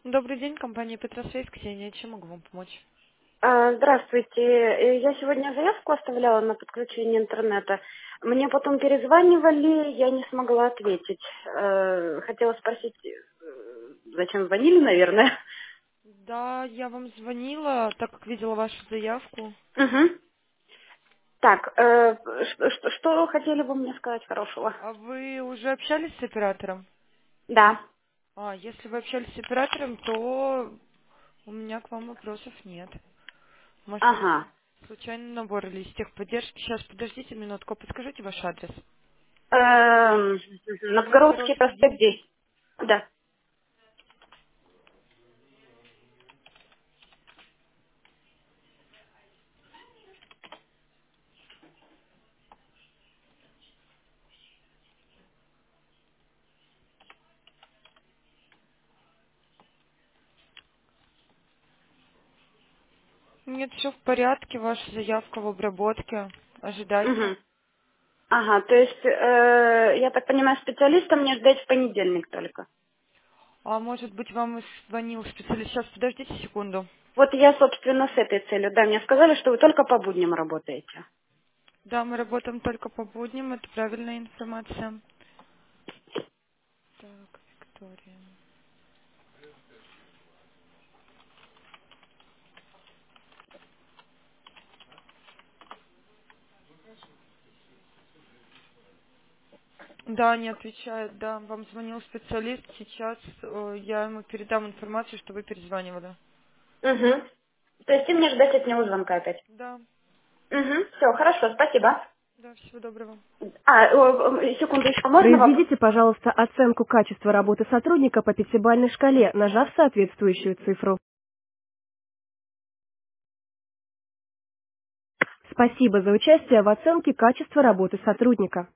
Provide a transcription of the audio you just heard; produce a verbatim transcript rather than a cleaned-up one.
Добрый день, компания Петросвязь, Ксения. Чем могу вам помочь? А, Здравствуйте. Э, Я сегодня заявку оставляла на подключение интернета. Мне потом перезванивали, я не смогла ответить. Э, Хотела спросить, э, зачем звонили, наверное. Да, я вам звонила, так как видела вашу заявку. Угу. Так, э, что, что- что хотели бы мне сказать хорошего? А вы уже общались с оператором? Да. А, если вы общались с оператором, то у меня к вам вопросов нет. Может, это Ага. случайный набор или из техподдержки? Сейчас, подождите минутку, подскажите ваш адрес. Эм, Новгородский Новгородский, проспект десять. десять. Да. Нет, все в порядке, ваша заявка в обработке. Ожидайте. Угу. Ага, то есть, э, я так понимаю, специалиста мне ждать в понедельник только. А может быть, вам и звонил специалист? Сейчас, подождите секунду. Вот я, собственно, с этой целью. Да, мне сказали, что вы только по будням работаете. Да, мы работаем только по будням, это правильная информация. Так, Виктория. Да, не отвечает, да. Вам звонил специалист, сейчас э, я ему передам информацию, что вы перезванивали. Угу. То есть и мне ждать от него звонка опять. Да, Угу. Все, хорошо, спасибо. да, всего доброго. А, о, о, секунду, еще можно вопрос? Произведите, пожалуйста, оценку качества работы сотрудника по пятибалльной шкале, нажав соответствующую цифру. Спасибо за участие в оценке качества работы сотрудника.